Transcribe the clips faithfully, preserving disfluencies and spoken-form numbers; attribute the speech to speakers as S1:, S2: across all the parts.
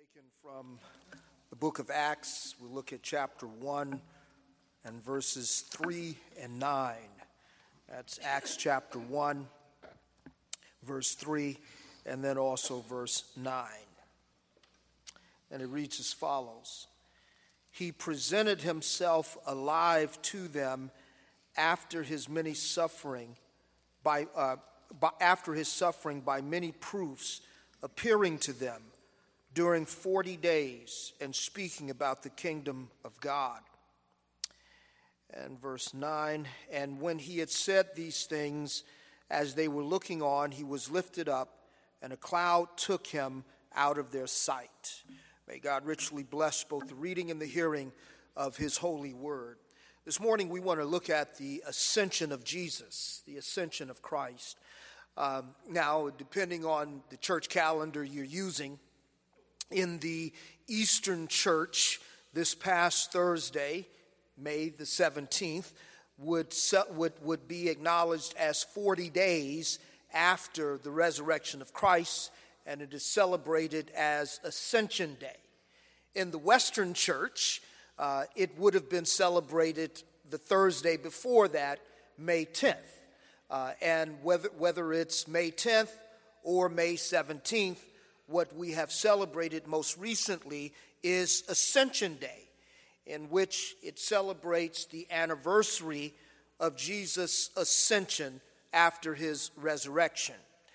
S1: Taken from the book of Acts, we'll look at chapter one and verses three and nine. That's Acts chapter one, verse three, and then also verse nine. And it reads as follows: He presented himself alive to them after his many suffering, by, uh, by after his suffering by many proofs, appearing to them during forty days and speaking about the kingdom of God. And verse nine, and when he had said these things, as they were looking on, he was lifted up, and a cloud took him out of their sight. May God richly bless both the reading and the hearing of his holy word. This morning we want to look at the ascension of Jesus, the ascension of Christ. Um, now, depending on the church calendar you're using, in the Eastern Church, this past Thursday, May the seventeenth, would, would, would be acknowledged as forty days after the resurrection of Christ, and it is celebrated as Ascension Day. In the Western Church, uh, it would have been celebrated the Thursday before that, May tenth. Uh, and whether, whether it's May tenth or May seventeenth, what we have celebrated most recently is Ascension Day, in which it celebrates the anniversary of Jesus' ascension after his resurrection.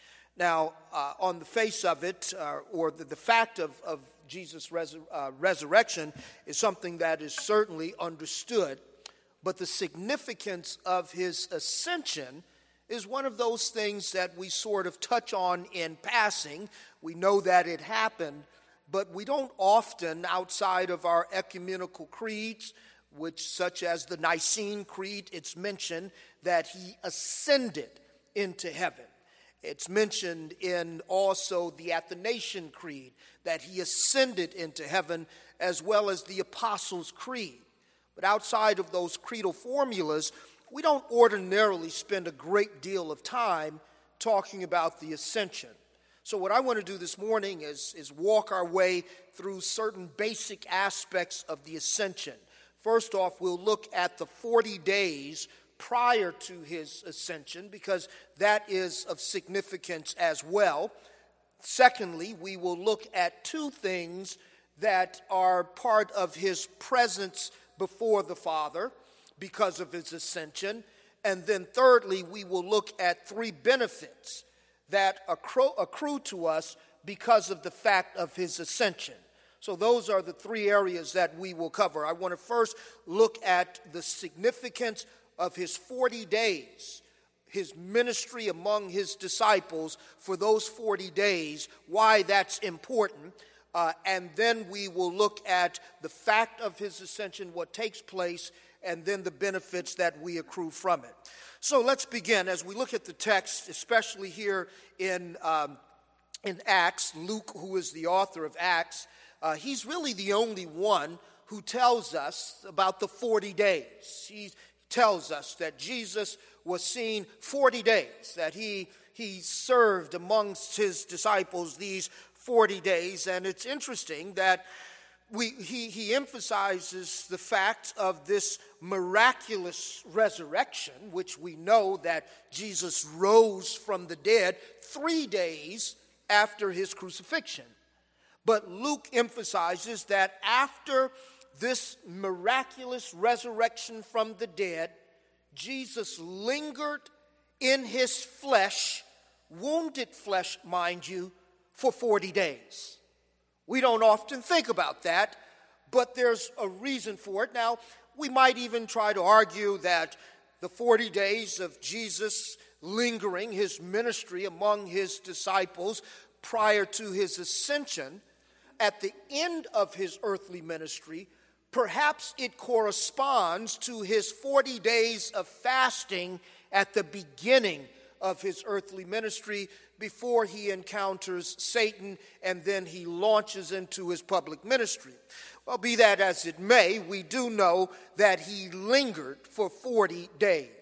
S1: Now, uh, on the face of it, uh, or the, the fact of, of Jesus' resur- uh, resurrection is something that is certainly understood, but the significance of his ascension is one of those things that we sort of touch on in passing. We know that it happened, but we don't often, outside of our ecumenical creeds, which such as the Nicene Creed, it's mentioned that he ascended into heaven. It's mentioned in also the Athanasian Creed that he ascended into heaven, as well as the Apostles' Creed. But outside of those creedal formulas, we don't ordinarily spend a great deal of time talking about the ascension. So what I want to do this morning is, is walk our way through certain basic aspects of the ascension. First off, we'll look at the forty days prior to his ascension, because that is of significance as well. Secondly, we will look at two things that are part of his presence before the Father because of his ascension. And then thirdly, we will look at three benefits that accrue, accrue to us because of the fact of his ascension. So those are the three areas that we will cover. I want to first look at the significance of his forty days, his ministry among his disciples for those forty days, why that's important. Uh, and then we will look at the fact of his ascension, what takes place, and then the benefits that we accrue from it. So let's begin as we look at the text, especially here in um, in Acts. Luke, who is the author of Acts, uh, he's really the only one who tells us about the forty days. He tells us that Jesus was seen forty days, that he he served amongst his disciples these forty days, and it's interesting that We, he, he emphasizes the fact of this miraculous resurrection, which we know that Jesus rose from the dead three days after his crucifixion. But Luke emphasizes that after this miraculous resurrection from the dead, Jesus lingered in his flesh, wounded flesh, mind you, for forty days. We don't often think about that, but there's a reason for it. Now, we might even try to argue that the forty days of Jesus lingering, his ministry among his disciples prior to his ascension, at the end of his earthly ministry, perhaps it corresponds to his forty days of fasting at the beginning of his earthly ministry, before he encounters Satan and then he launches into his public ministry. Well, be that as it may, we do know that he lingered for forty days.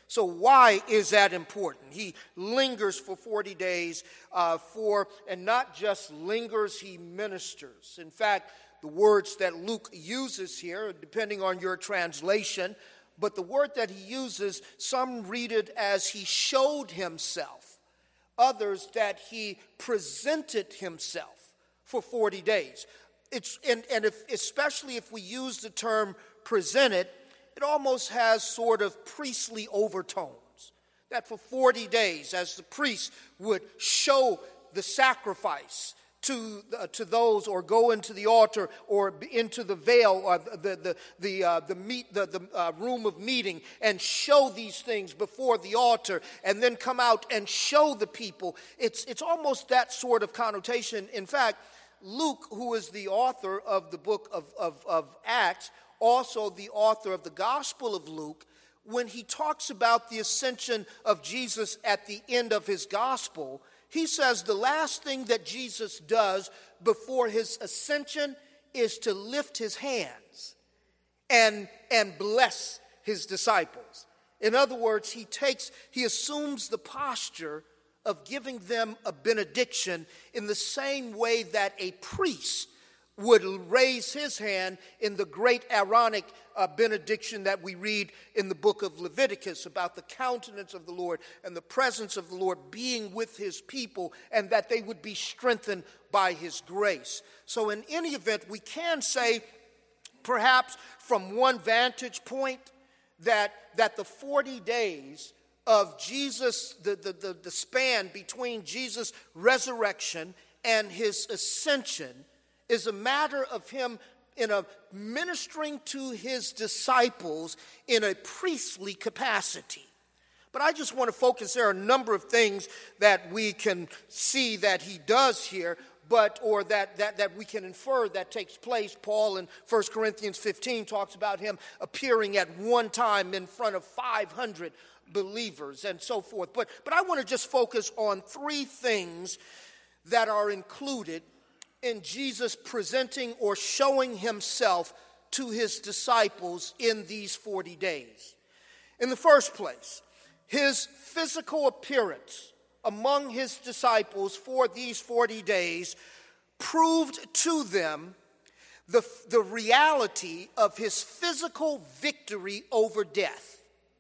S1: So why is that important? He lingers for forty days uh, for, and not just lingers, he ministers. In fact, the words that Luke uses here, depending on your translation, but the word that he uses, some read it as he showed himself. Others that he presented himself for forty days. It's, and and if, especially if we use the term presented, it almost has sort of priestly overtones. That for forty days, as the priest would show the sacrifice to uh, to those, or go into the altar, or into the veil, or the the the uh, the meet the the uh, room of meeting, and show these things before the altar, and then come out and show the people. It's it's almost that sort of connotation. In fact, Luke, who is the author of the book of of, of Acts, also the author of the Gospel of Luke, when he talks about the ascension of Jesus at the end of his gospel, he says the last thing that Jesus does before his ascension is to lift his hands and, and bless his disciples. In other words, he takes, he assumes the posture of giving them a benediction in the same way that a priest would raise his hand in the great Aaronic uh, benediction that we read in the book of Leviticus about the countenance of the Lord and the presence of the Lord being with his people, and that they would be strengthened by his grace. So in any event, we can say, perhaps from one vantage point, that, that the forty days of Jesus, the, the, the, the span between Jesus' resurrection and his ascension, is a matter of him in a ministering to his disciples in a priestly capacity. But I just want to focus, there are a number of things that we can see that he does here, but or that that that we can infer that takes place. Paul in First Corinthians fifteen talks about him appearing at one time in front of five hundred believers and so forth. But but I want to just focus on three things that are included in Jesus presenting or showing himself to his disciples in these forty days. In the first place, his physical appearance among his disciples for these forty days proved to them the, the reality of his physical victory over death.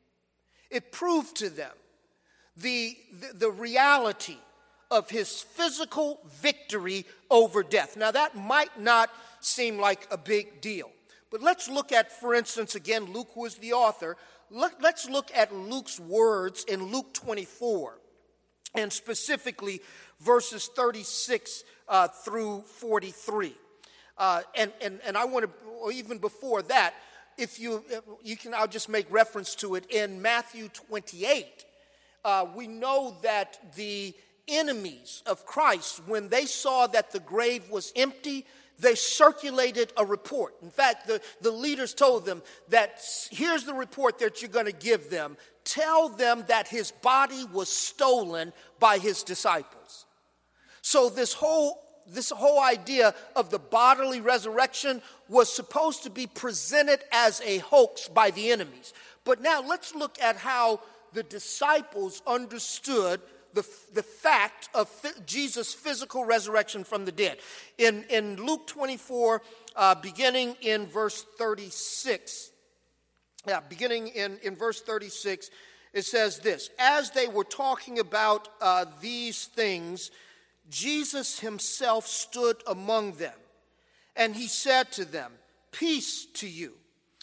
S1: It proved to them the, the, the reality of his physical victory over death. Now, that might not seem like a big deal, but let's look at, for instance, again, Luke was the author. Look, let's look at Luke's words in Luke twenty-four, and specifically verses thirty-six uh, through forty-three. Uh, and, and, and I want to, or even before that, if you, you can, I'll just make reference to it. In Matthew twenty-eight, uh, we know that the enemies of Christ, when they saw that the grave was empty, they circulated a report. In fact, the, the leaders told them that here's the report that you're going to give them. Tell them that his body was stolen by his disciples. So this whole this whole idea of the bodily resurrection was supposed to be presented as a hoax by the enemies. But now let's look at how the disciples understood The, the fact of Jesus' physical resurrection from the dead. In, in Luke twenty-four, uh, beginning in verse thirty-six, yeah, beginning in, in verse thirty-six, it says this: as they were talking about uh, these things, Jesus himself stood among them, and he said to them, "Peace to you."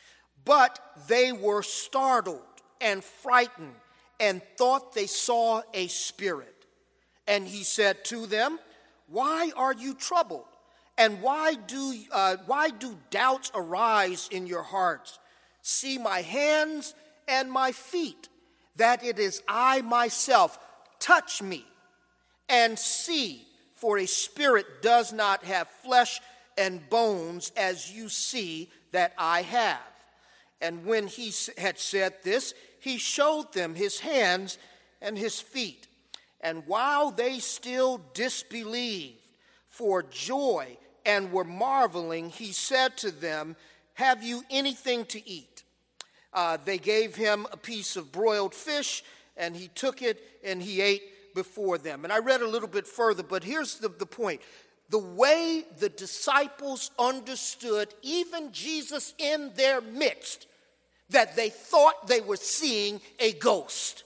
S1: But they were startled and frightened, and thought they saw a spirit. And he said to them, "Why are you troubled? And why do uh, why do doubts arise in your hearts? See my hands and my feet, that it is I myself. Touch me and see, for a spirit does not have flesh and bones, as you see that I have." And when he had said this, he showed them his hands and his feet. And while they still disbelieved for joy and were marveling, he said to them, "Have you anything to eat?" Uh, they gave him a piece of broiled fish, and he took it and he ate before them. And I read a little bit further, but here's the, the point. The way the disciples understood even Jesus in their midst, that they thought they were seeing a ghost.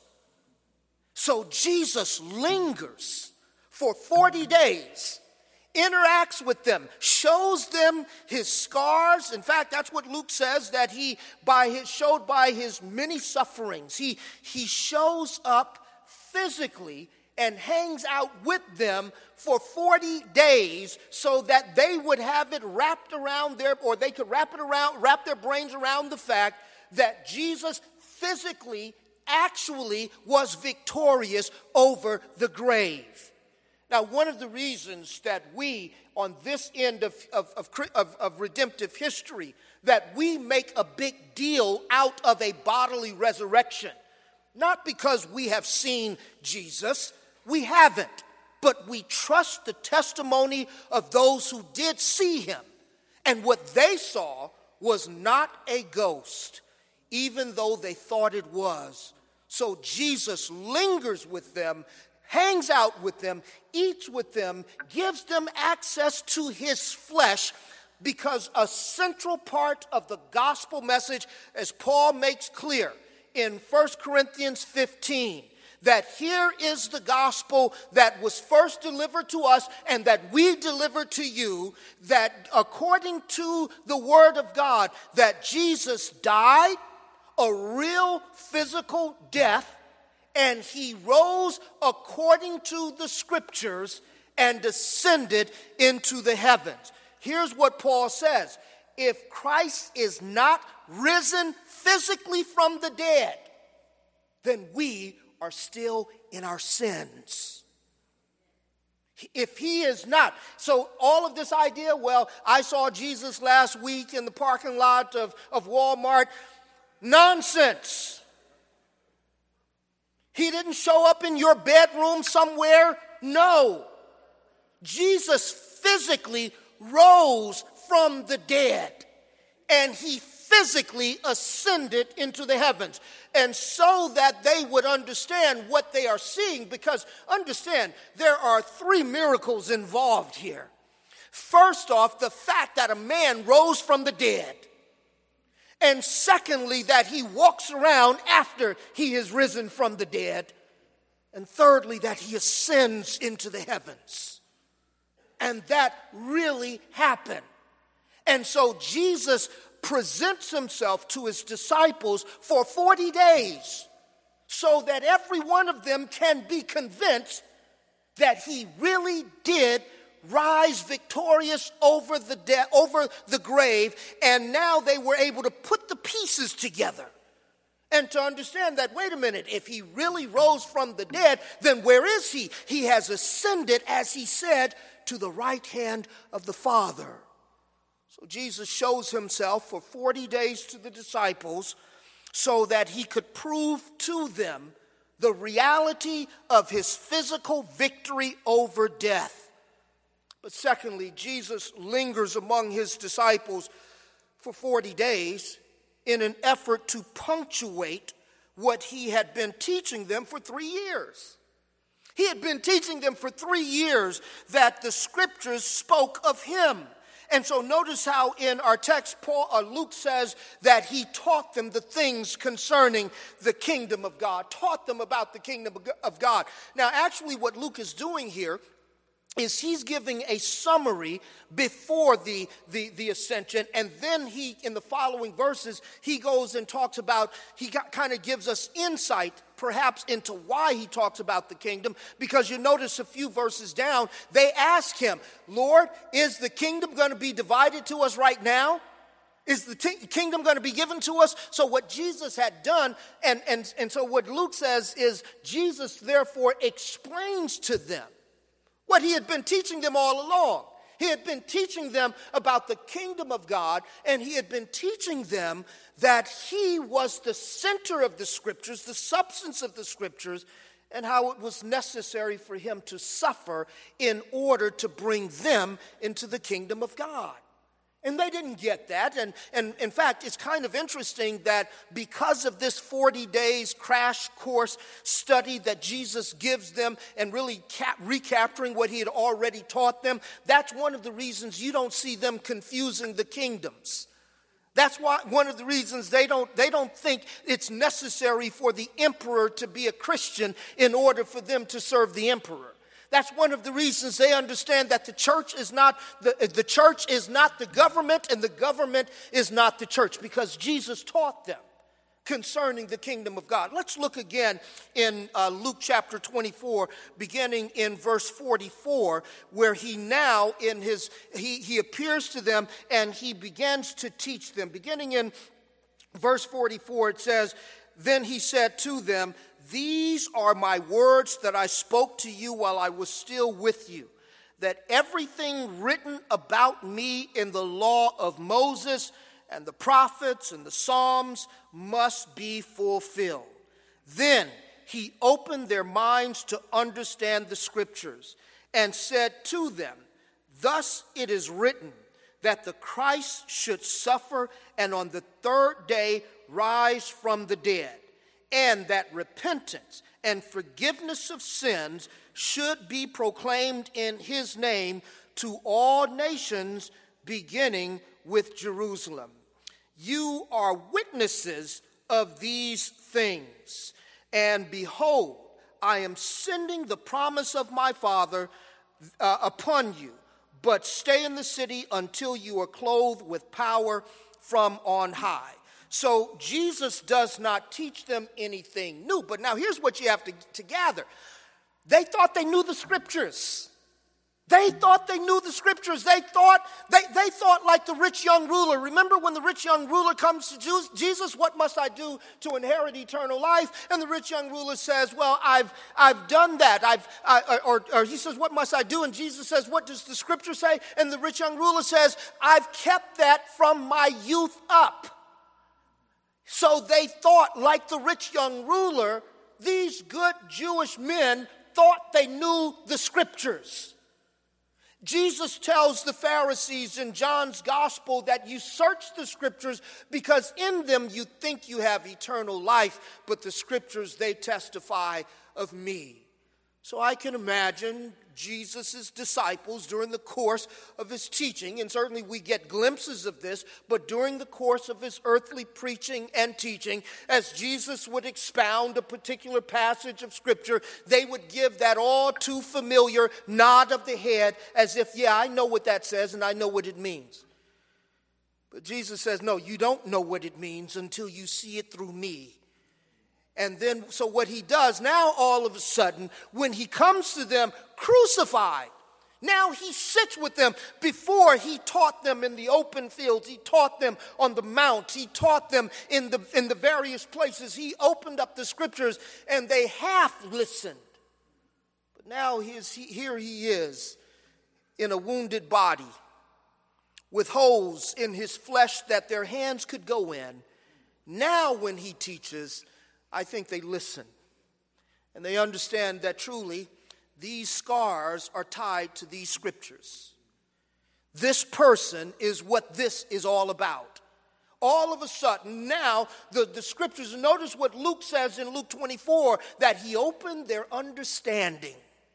S1: So Jesus lingers for forty days, interacts with them, shows them his scars. In fact, that's what Luke says, that he by his, showed by his many sufferings. He, he shows up physically and hangs out with them for forty days so that they would have it wrapped around their, or they could wrap it around, wrap their brains around the fact that Jesus physically, actually was victorious over the grave. Now, one of the reasons that we, on this end of, of, of, of, of redemptive history, that we make a big deal out of a bodily resurrection, not because we have seen Jesus, we haven't, but we trust the testimony of those who did see him. And what they saw was not a ghost, even though they thought it was. So Jesus lingers with them, hangs out with them, eats with them, gives them access to his flesh, because a central part of the gospel message, as Paul makes clear in First Corinthians fifteen, that here is the gospel that was first delivered to us and that we deliver to you, that according to the word of God, that Jesus died a real physical death, and he rose according to the scriptures and ascended into the heavens. Here's what Paul says. If Christ is not risen physically from the dead, then we are still in our sins. If he is not. So all of this idea, well, I saw Jesus last week in the parking lot of, of Walmart. Nonsense. He didn't show up in your bedroom somewhere. No. Jesus physically rose from the dead, and he physically ascended into the heavens. And so that they would understand what they are seeing, because understand, there are three miracles involved here. First off, the fact that a man rose from the dead. And secondly, that he walks around after he is risen from the dead. And thirdly, that he ascends into the heavens. And that really happened. And so Jesus presents himself to his disciples for forty days so that every one of them can be convinced that he really did rise victorious over the de- over the grave, and now they were able to put the pieces together and to understand that, wait a minute, if he really rose from the dead, then where is he? He has ascended, as he said, to the right hand of the Father. So Jesus shows himself for forty days to the disciples so that he could prove to them the reality of his physical victory over death. But secondly, Jesus lingers among his disciples for forty days in an effort to punctuate what he had been teaching them for three years. He had been teaching them for three years that the scriptures spoke of him. And so notice how in our text, Paul, uh, Luke says that he taught them the things concerning the kingdom of God, taught them about the kingdom of God. Now, actually what Luke is doing here is he's giving a summary before the, the, the ascension, and then he, in the following verses, he goes and talks about, he got, kind of gives us insight perhaps into why he talks about the kingdom, because you notice a few verses down, they ask him, Lord, is the kingdom going to be divided to us right now? Is the t- kingdom going to be given to us? So what Jesus had done, and, and, and so what Luke says is Jesus therefore explains to them what he had been teaching them all along. He had been teaching them about the kingdom of God, and he had been teaching them that he was the center of the scriptures, the substance of the scriptures, and how it was necessary for him to suffer in order to bring them into the kingdom of God. And they didn't get that. And, and in fact, it's kind of interesting that because of this forty days crash course study that Jesus gives them and really cap- recapturing what he had already taught them, that's one of the reasons you don't see them confusing the kingdoms. That's why one of the reasons they don't, they don't think it's necessary for the emperor to be a Christian in order for them to serve the emperor. That's one of the reasons they understand that the church is not the, the church is not the government and the government is not the church, because Jesus taught them concerning the kingdom of God. Let's look again in uh, Luke chapter twenty-four, beginning in verse forty-four, where he now in his he he appears to them and he begins to teach them. Beginning in verse forty-four, it says, "Then he said to them, 'These are my words that I spoke to you while I was still with you, that everything written about me in the law of Moses and the prophets and the Psalms must be fulfilled.' Then he opened their minds to understand the scriptures and said to them, 'Thus it is written, that the Christ should suffer and on the third day rise from the dead, and that repentance and forgiveness of sins should be proclaimed in his name to all nations, beginning with Jerusalem. You are witnesses of these things. And behold, I am sending the promise of my Father uh, upon you. But stay in the city until you are clothed with power from on high.'" So Jesus does not teach them anything new. But now here's what you have to, to gather. They thought they knew the scriptures. They thought they knew the scriptures. They thought, they, they thought like the rich young ruler. Remember when the rich young ruler comes to Jesus, "What must I do to inherit eternal life?" And the rich young ruler says, "Well, I've I've done that." I've I, or, or he says, "What must I do?" And Jesus says, "What does the scripture say?" And the rich young ruler says, "I've kept that from my youth up." So they thought, like the rich young ruler, these good Jewish men thought they knew the scriptures. Jesus tells the Pharisees in John's gospel that you search the scriptures because in them you think you have eternal life, but the scriptures, they testify of me. So I can imagine Jesus' disciples during the course of his teaching, and certainly we get glimpses of this, but during the course of his earthly preaching and teaching, as Jesus would expound a particular passage of scripture, they would give that all too familiar nod of the head as if, yeah, I know what that says and I know what it means. But Jesus says, no, you don't know what it means until you see it through me. And then, so what he does now, all of a sudden, when he comes to them crucified, now he sits with them. Before, he taught them in the open fields. He taught them on the mount. He taught them in the, in the various places. He opened up the scriptures, and they half listened. But now he is, he, here he is in a wounded body with holes in his flesh that their hands could go in. Now when he teaches, I think they listen, and they understand that truly these scars are tied to these scriptures. This person is what this is all about. All of a sudden, now the, the scriptures, notice what Luke says in Luke twenty-four, that he opened their understanding.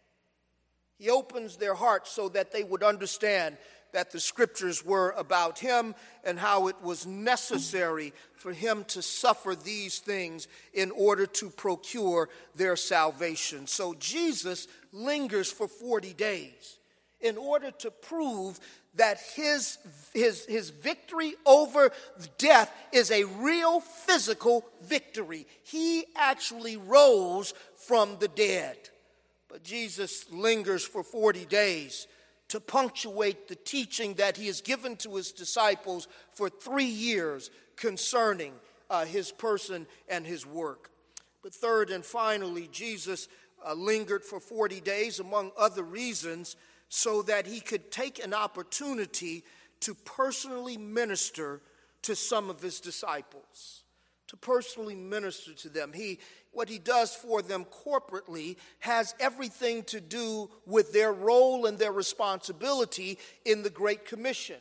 S1: He opens their hearts so that they would understand that the scriptures were about him and how it was necessary for him to suffer these things in order to procure their salvation. So Jesus lingers for forty days in order to prove that his, his, his victory over death is a real physical victory. He actually rose from the dead. But Jesus lingers for forty days to punctuate the teaching that he has given to his disciples for three years concerning uh, his person and his work. But third and finally, Jesus uh, lingered for forty days, among other reasons, so that he could take an opportunity to personally minister to some of his disciples, to personally minister to them. He What he does for them corporately has everything to do with their role and their responsibility in the Great Commission.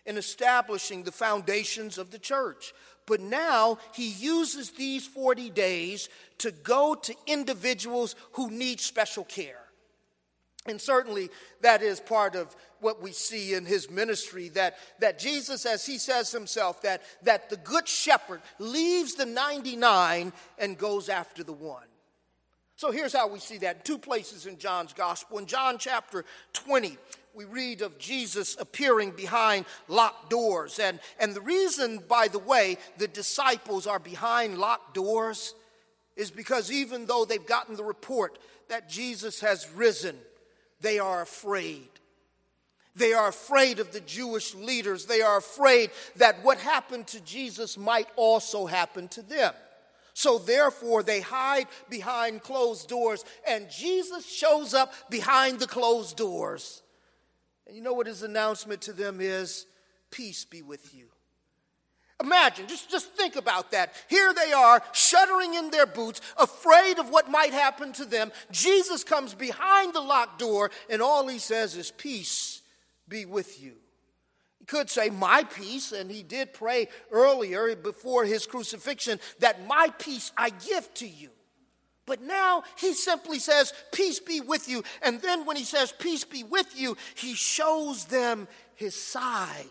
S1: in establishing the foundations of the church. But now he uses these forty days to go to individuals who need special care. And certainly that is part of what we see in his ministry, that, that Jesus, as he says himself, that, that the good shepherd leaves the ninety-nine and goes after the one. So here's how we see that in two places in John's gospel. In John chapter twenty, we read of Jesus appearing behind locked doors. And, and the reason, by the way, the disciples are behind locked doors is because even though they've gotten the report that Jesus has risen, they are afraid. They are afraid of the Jewish leaders. They are afraid that what happened to Jesus might also happen to them. So therefore, they hide behind closed doors, and Jesus shows up behind the closed doors. And you know what his announcement to them is? Peace be with you. Imagine, just, just think about that. Here they are, shuddering in their boots, afraid of what might happen to them. Jesus comes behind the locked door, and all he says is, peace be with you. He could say, my peace, and he did pray earlier before his crucifixion, that my peace I give to you. But now he simply says, peace be with you. And then when he says, peace be with you, he shows them his side.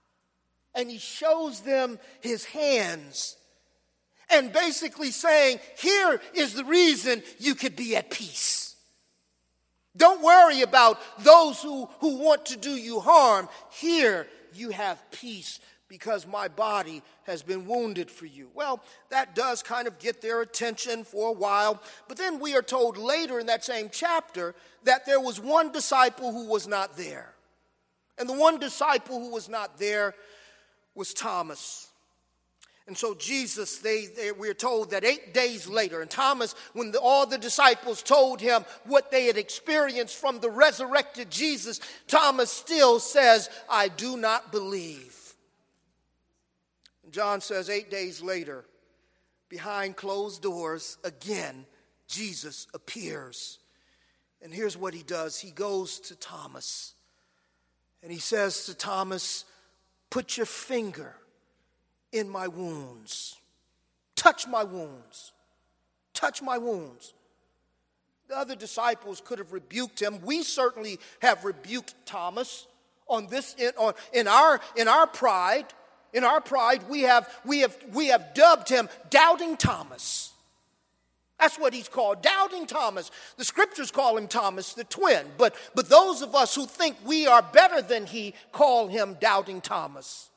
S1: And he shows them his hands. And basically saying, here is the reason you could be at peace. Don't worry about those who, who want to do you harm. Here you have peace because my body has been wounded for you. Well, that does kind of get their attention for a while. But then we are told later in that same chapter that there was one disciple who was not there. And the one disciple who was not there was Thomas. And so Jesus, they, they we're told that eight days later, and Thomas, when the, all the disciples told him what they had experienced from the resurrected Jesus, Thomas still says, I do not believe. And John says eight days later, behind closed doors, again, Jesus appears. And here's what he does. He goes to Thomas, and he says to Thomas, put your finger in my wounds. Touch my wounds. Touch my wounds. The other disciples could have rebuked him. We certainly have rebuked Thomas on this in, on, in our in our pride. In our pride, we have we have we have dubbed him Doubting Thomas. That's what he's called, Doubting Thomas. The scriptures call him Thomas the twin, but, but those of us who think we are better than he call him Doubting Thomas.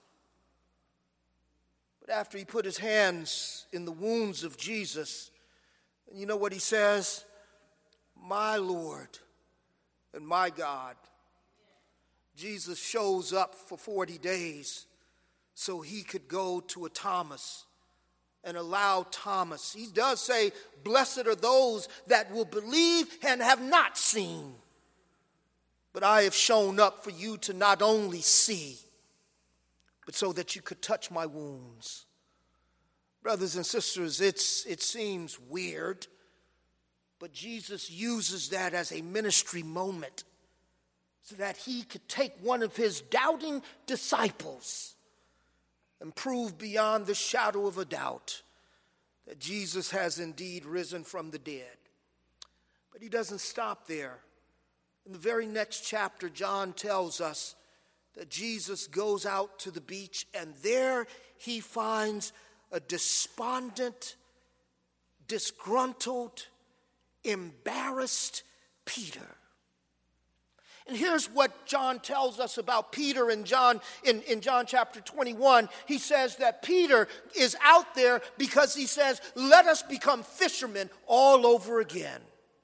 S1: But after he put his hands in the wounds of Jesus, you know what he says? My Lord and my God. Jesus shows up for forty days so he could go to a Thomas and allow Thomas. He does say, blessed are those that will believe and have not seen. But I have shown up for you to not only see, but so that you could touch my wounds. Brothers and sisters, it's, it seems weird, but Jesus uses that as a ministry moment so that he could take one of his doubting disciples and prove beyond the shadow of a doubt that Jesus has indeed risen from the dead. But he doesn't stop there. In the very next chapter, John tells us that Jesus goes out to the beach, and there he finds a despondent, disgruntled, embarrassed Peter. And here's what John tells us about Peter in John in, in John chapter twenty-one. He says that Peter is out there because he says, let us become fishermen all over again.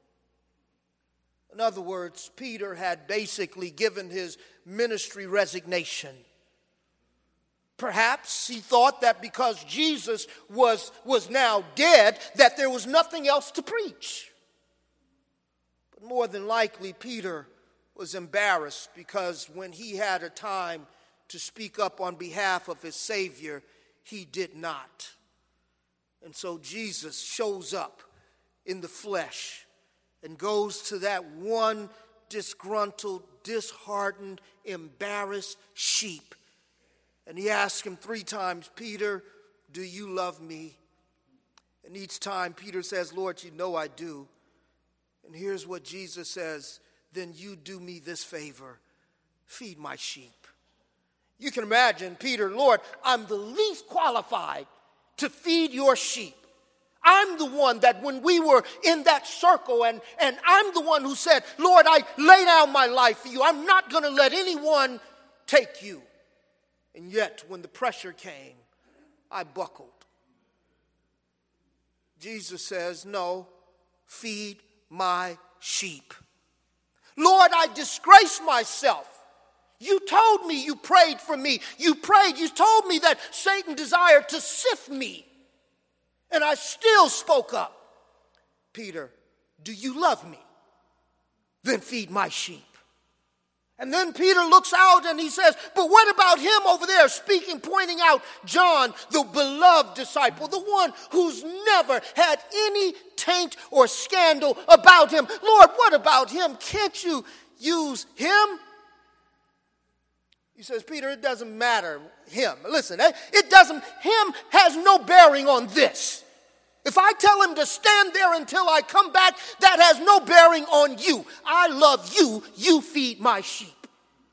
S1: In other words, Peter had basically given his ministry resignation. Perhaps he thought that because Jesus was, was now dead, that there was nothing else to preach. But more than likely, Peter was embarrassed because when he had a time to speak up on behalf of his Savior, he did not. And so Jesus shows up in the flesh and goes to that one disgruntled, disheartened, embarrassed sheep And he asked him three times, Peter, do you love me? And each time Peter says, Lord, you know I do. And here's what Jesus says, then you do me this favor, feed my sheep. You can imagine Peter, Lord, I'm the least qualified to feed your sheep. I'm the one that when we were in that circle, and, and I'm the one who said, Lord, I lay down my life for you. I'm not going to let anyone take you. And yet, when the pressure came, I buckled. Jesus says, no, feed my sheep. Lord, I disgrace myself. You told me you prayed for me. You prayed. You told me that Satan desired to sift me. And I still spoke up. Peter, do you love me? Then feed my sheep. And then Peter looks out and he says, but what about him over there speaking, pointing out John, the beloved disciple, the one who's never had any taint or scandal about him? Lord, what about him? Can't you use him? He says, Peter, it doesn't matter him. Listen, it doesn't, him has no bearing on this. If I tell him to stand there until I come back, that has no bearing on you. I love you. You feed my sheep.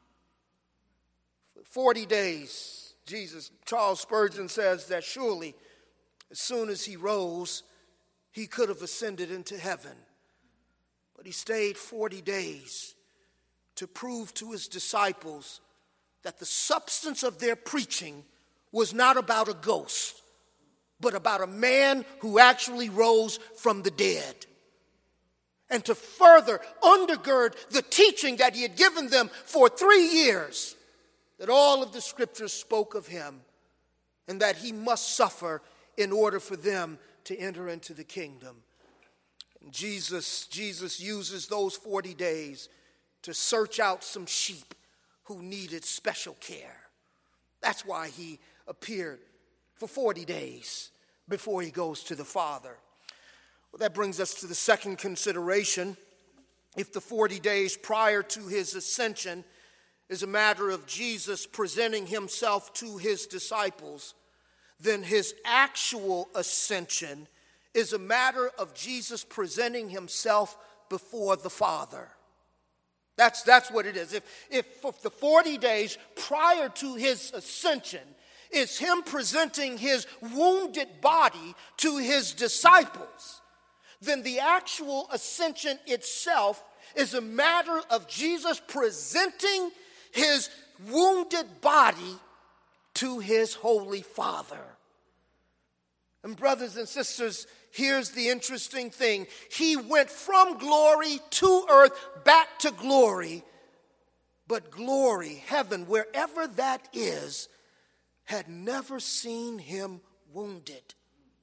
S1: For forty days, Jesus, Charles Spurgeon says that surely as soon as he rose, he could have ascended into heaven. But he stayed forty days to prove to his disciples that the substance of their preaching was not about a ghost, but about a man who actually rose from the dead. And to further undergird the teaching that he had given them for three years, that all of the scriptures spoke of him and that he must suffer in order for them to enter into the kingdom. And Jesus, Jesus uses those forty days to search out some sheep who needed special care. That's why he appeared for forty days before he goes to the Father. Well, that brings us to the second consideration. If the forty days prior to his ascension is a matter of Jesus presenting himself to his disciples, then his actual ascension is a matter of Jesus presenting himself before the Father. That's, that's what it is. If, if, if the forty days prior to his ascension is him presenting his wounded body to his disciples, then the actual ascension itself is a matter of Jesus presenting his wounded body to his Holy Father. And brothers and sisters, here's the interesting thing. He went from glory to earth, back to glory. But glory, heaven, wherever that is, had never seen him wounded.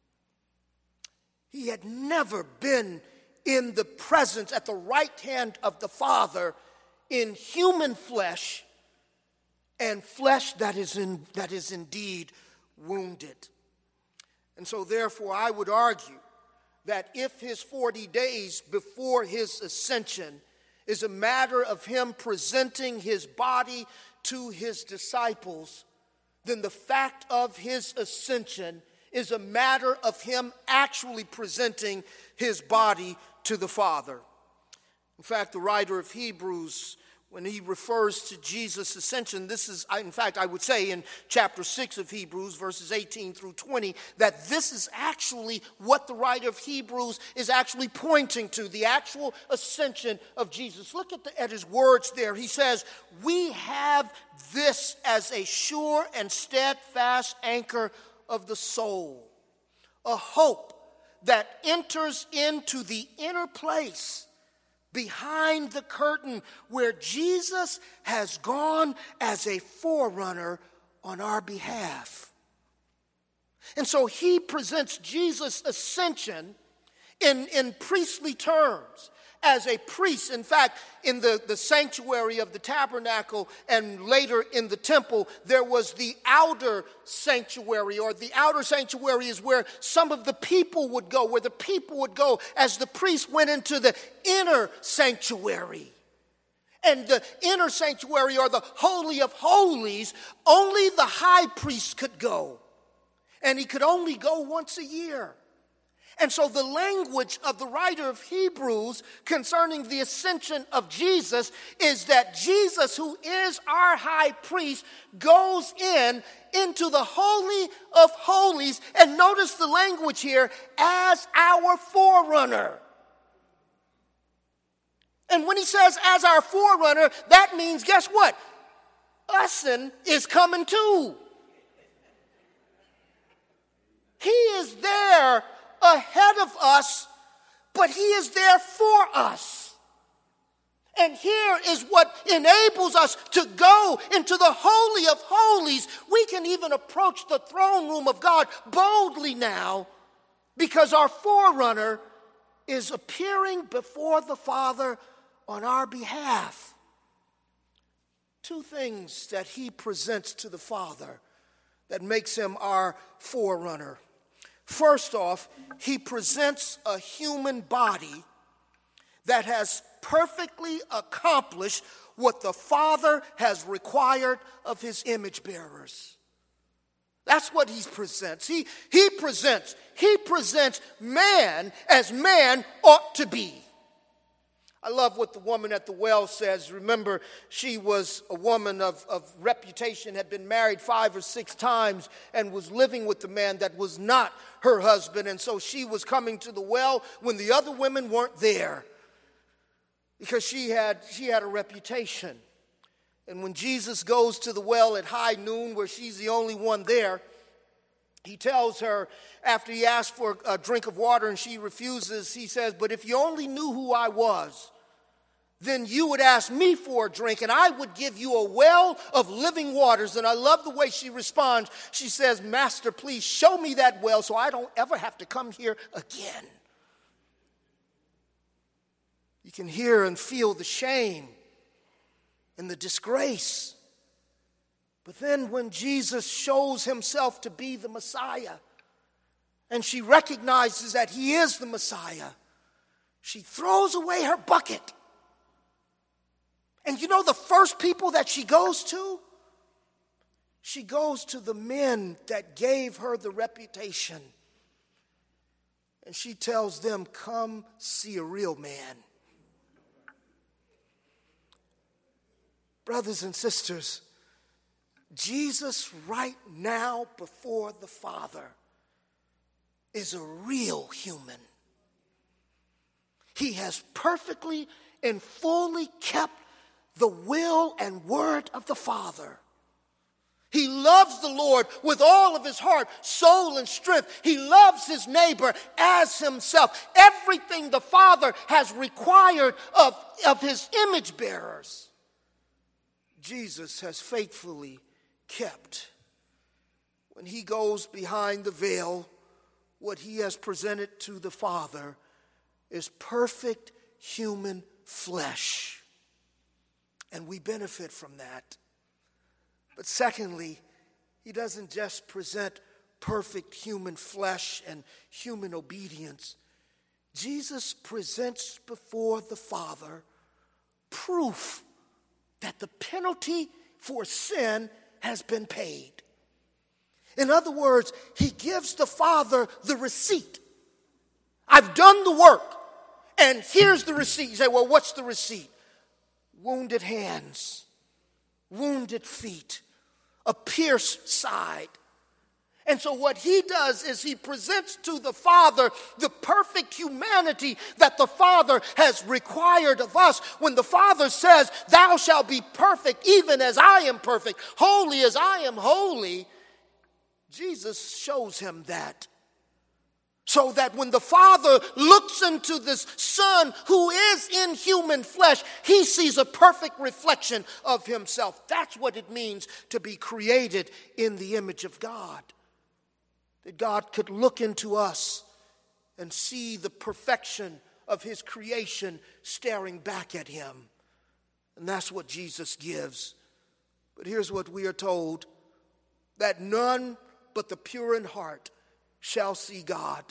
S1: He had never been in the presence at the right hand of the Father in human flesh, and flesh that is in, that is indeed wounded. And so therefore I would argue that if his forty days before his ascension is a matter of him presenting his body to his disciples, then the fact of his ascension is a matter of him actually presenting his body to the Father. In fact, the writer of Hebrews, when he refers to Jesus' ascension, this is, in fact, I would say in chapter six of Hebrews, verses eighteen through twenty, that this is actually what the writer of Hebrews is actually pointing to, the actual ascension of Jesus. Look at, the, at his words there. He says, we have this as a sure and steadfast anchor of the soul, a hope that enters into the inner place behind the curtain where Jesus has gone as a forerunner on our behalf. And so he presents Jesus' ascension in, in priestly terms. As a priest, in fact, in the, the sanctuary of the tabernacle and later in the temple, there was the outer sanctuary, or the outer sanctuary is where some of the people would go, where the people would go as the priest went into the inner sanctuary. And the inner sanctuary, or the Holy of Holies, only the high priest could go. And he could only go once a year. And so the language of the writer of Hebrews concerning the ascension of Jesus is that Jesus, who is our high priest, goes in into the Holy of Holies. And notice the language here, as our forerunner. And when he says as our forerunner, that means, guess what? Ussin is coming too. He is there ahead of us, but he is there for us. And here is what enables us to go into the Holy of Holies. We can even approach the throne room of God boldly now because our forerunner is appearing before the Father on our behalf. Two things that he presents to the Father that makes him our forerunner. First off, he presents a human body that has perfectly accomplished what the Father has required of his image bearers. That's what he presents. He, he presents, he presents man as man ought to be. I love what the woman at the well says. Remember, she was a woman of, of reputation, had been married five or six times, and was living with a man that was not her husband. And so she was coming to the well when the other women weren't there, because she had, she had a reputation. And when Jesus goes to the well at high noon, where she's the only one there, he tells her, after he asks for a drink of water and she refuses, he says, but if you only knew who I was, then you would ask me for a drink and I would give you a well of living waters. And I love the way she responds. She says, Master, please show me that well so I don't ever have to come here again. You can hear and feel the shame and the disgrace. But then when Jesus shows himself to be the Messiah, and she recognizes that he is the Messiah, she throws away her bucket. And you know the first people that she goes to? She goes to the men that gave her the reputation. And she tells them, come see a real man. Brothers and sisters, Jesus right now before the Father is a real human. He has perfectly and fully kept the will and word of the Father. He loves the Lord with all of his heart, soul, and strength. He loves his neighbor as himself. Everything the Father has required of, of his image bearers, Jesus has faithfully kept. When he goes behind the veil, what he has presented to the Father is perfect human flesh. And we benefit from that. But secondly, he doesn't just present perfect human flesh and human obedience. Jesus presents before the Father proof that the penalty for sin has been paid. In other words, he gives the Father the receipt. I've done the work, and here's the receipt. You say, well, what's the receipt? Wounded hands, wounded feet, a pierced side. And so what he does is he presents to the Father the perfect humanity that the Father has required of us. When the Father says, thou shalt be perfect even as I am perfect, holy as I am holy, Jesus shows him that. So that when the Father looks into this Son who is in human flesh, he sees a perfect reflection of himself. That's what it means to be created in the image of God. That God could look into us and see the perfection of his creation staring back at him. And that's what Jesus gives. But here's what we are told, that none but the pure in heart shall see God.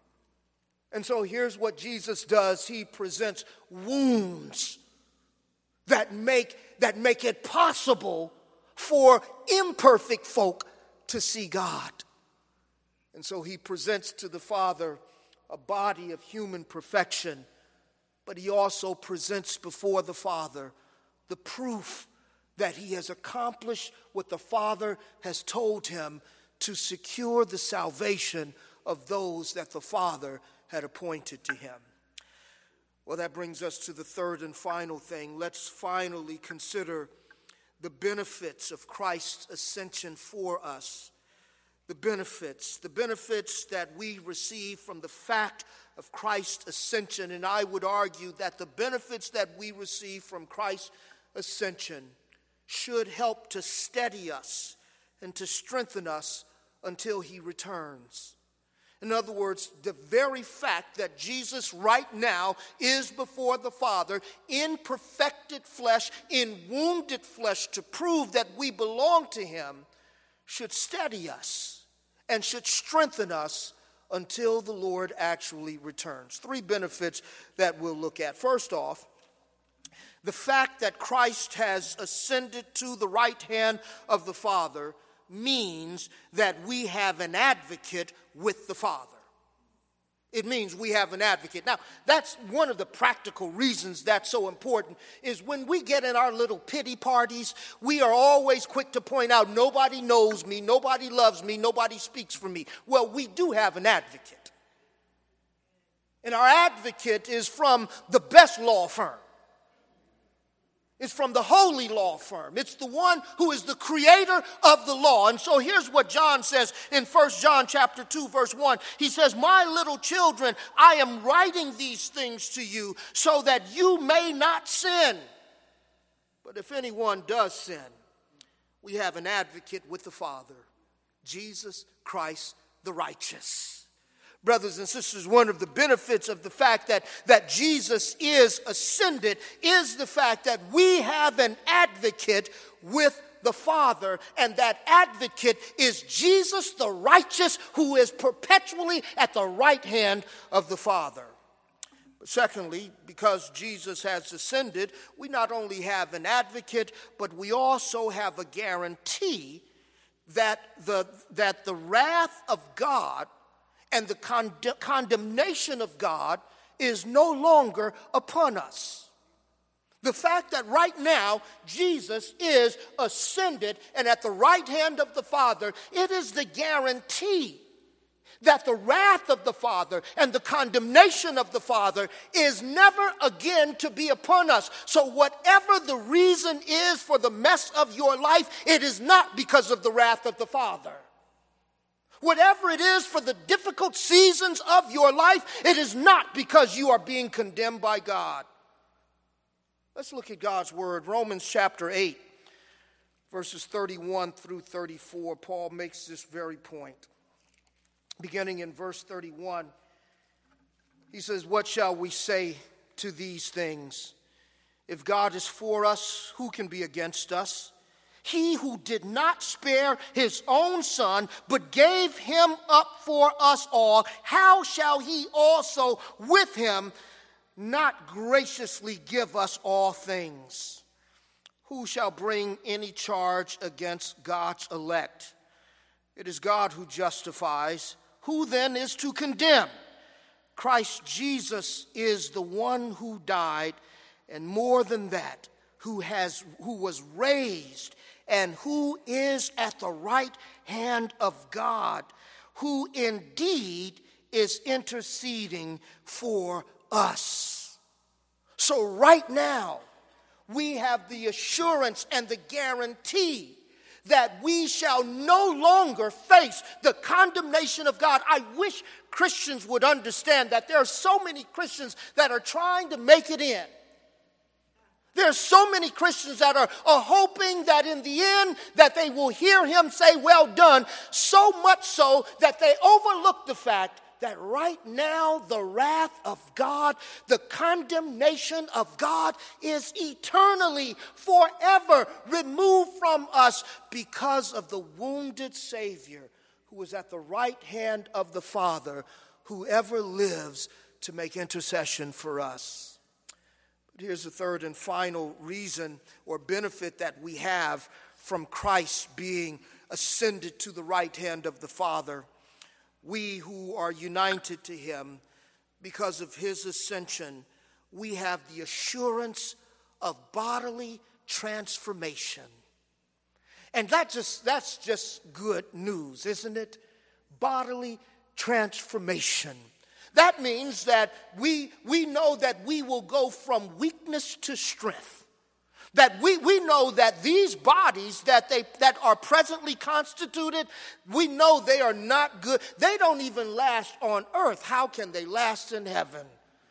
S1: And so here's what Jesus does. He presents wounds that make, that make it possible for imperfect folk to see God. And so he presents to the Father a body of human perfection, but he also presents before the Father the proof that he has accomplished what the Father has told him to secure the salvation of those that the Father had appointed to him. Well, that brings us to the third and final thing. Let's finally consider the benefits of Christ's ascension for us. The benefits, the benefits that we receive from the fact of Christ's ascension. And I would argue that the benefits that we receive from Christ's ascension should help to steady us and to strengthen us until he returns. In other words, the very fact that Jesus right now is before the Father in perfected flesh, in wounded flesh, to prove that we belong to him, should steady us and should strengthen us until the Lord actually returns. Three benefits that we'll look at. First off, the fact that Christ has ascended to the right hand of the Father means that we have an advocate with the Father. It means we have an advocate. Now, that's one of the practical reasons that's so important, is when we get in our little pity parties, we are always quick to point out, nobody knows me, nobody loves me, nobody speaks for me. Well, we do have an advocate. And our advocate is from the best law firm. It's from the holy law firm. It's the one who is the creator of the law. And so here's what John says in First John chapter two, verse one. He says, "My little children, I am writing these things to you so that you may not sin. But if anyone does sin, we have an advocate with the Father, Jesus Christ the righteous." Brothers and sisters, one of the benefits of the fact that, that Jesus is ascended is the fact that we have an advocate with the Father, and that advocate is Jesus the righteous, who is perpetually at the right hand of the Father. But secondly, because Jesus has ascended, we not only have an advocate, but we also have a guarantee that the, that the wrath of God and the con- condemnation of God is no longer upon us. The fact that right now Jesus is ascended and at the right hand of the Father, it is the guarantee that the wrath of the Father and the condemnation of the Father is never again to be upon us. So whatever the reason is for the mess of your life, it is not because of the wrath of the Father. Whatever it is for the difficult seasons of your life, it is not because you are being condemned by God. Let's look at God's word. Romans chapter eight, verses thirty-one through thirty-four. Paul makes this very point. Beginning in verse thirty-one, he says, "What shall we say to these things? If God is for us, who can be against us? He who did not spare his own son, but gave him up for us all, how shall he also with him not graciously give us all things? Who shall bring any charge against God's elect? It is God who justifies. Who then is to condemn? Christ Jesus is the one who died, and more than that, who has who was raised, and who is at the right hand of God, who indeed is interceding for us." So right now, we have the assurance and the guarantee that we shall no longer face the condemnation of God. I wish Christians would understand that there are so many Christians that are trying to make it in. There are so many Christians that are, are hoping that in the end that they will hear him say, "Well done," so much so that they overlook the fact that right now the wrath of God, the condemnation of God is eternally, forever removed from us because of the wounded Savior who is at the right hand of the Father, who ever lives to make intercession for us. Here's the third and final reason or benefit that we have from Christ being ascended to the right hand of the Father. We who are united to him because of his ascension, we have the assurance of bodily transformation. And that just that's just good news, isn't it? Bodily transformation. That means that we, we know that we will go from weakness to strength. That we, we know that these bodies that they that are presently constituted, we know they are not good. They don't even last on earth. How can they last in heaven?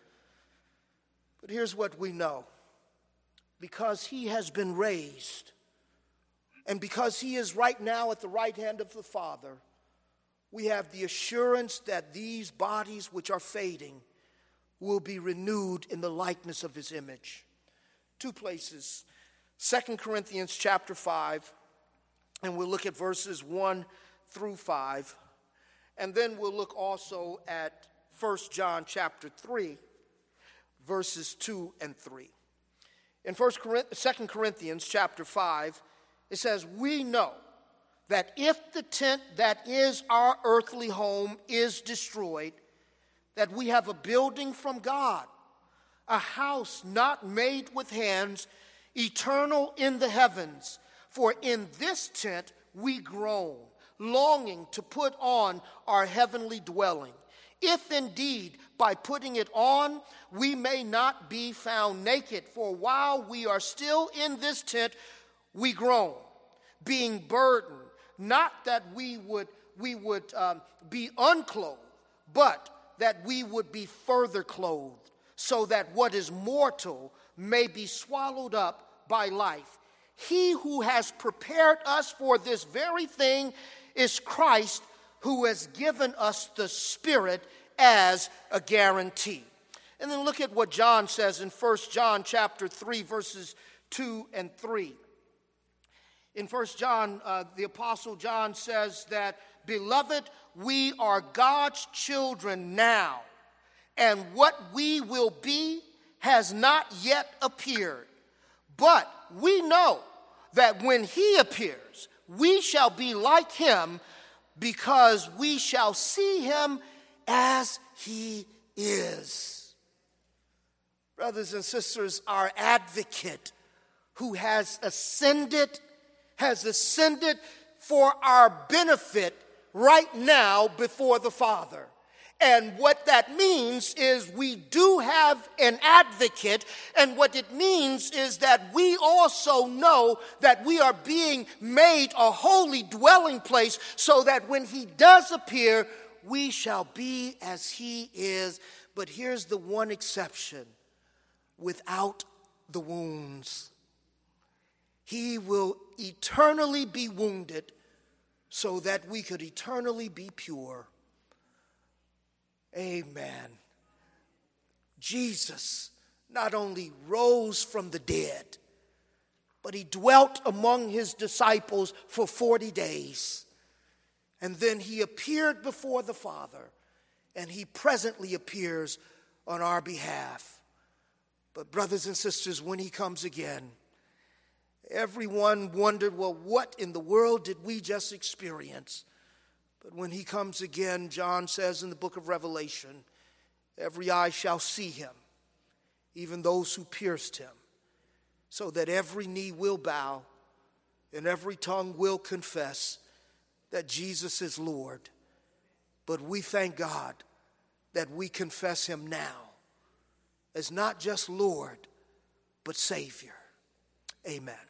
S1: But here's what we know. Because he has been raised, and because he is right now at the right hand of the Father, we have the assurance that these bodies which are fading will be renewed in the likeness of his image. Two places. Second Corinthians chapter five, and we'll look at verses one through five. And then we'll look also at First John chapter three, verses two and three. In First Second Corinthians chapter five, it says, "We know that if the tent that is our earthly home is destroyed, that we have a building from God, a house not made with hands, eternal in the heavens. For in this tent we groan, longing to put on our heavenly dwelling. If indeed by putting it on we may not be found naked, for while we are still in this tent we groan, being burdened, not that we would we would um, be unclothed, but that we would be further clothed, so that what is mortal may be swallowed up by life. He who has prepared us for this very thing is Christ, who has given us the Spirit as a guarantee." And then look at what John says in First John chapter three, verses two and three. In First John, uh, the Apostle John says that, "Beloved, we are God's children now, and what we will be has not yet appeared. But we know that when he appears, we shall be like him, because we shall see him as he is." Brothers and sisters, our advocate who has ascended, has ascended for our benefit right now before the Father. And what that means is we do have an advocate, and what it means is that we also know that we are being made a holy dwelling place, so that when he does appear, we shall be as he is. But here's the one exception: without the wounds. He will eternally be wounded so that we could eternally be pure. Amen. Jesus not only rose from the dead, but he dwelt among his disciples for forty days. And then he appeared before the Father, and he presently appears on our behalf. But brothers and sisters, when he comes again, everyone wondered, well, what in the world did we just experience? But when he comes again, John says in the book of Revelation, every eye shall see him, even those who pierced him, so that every knee will bow and every tongue will confess that Jesus is Lord. But we thank God that we confess him now as not just Lord, but Savior. Amen.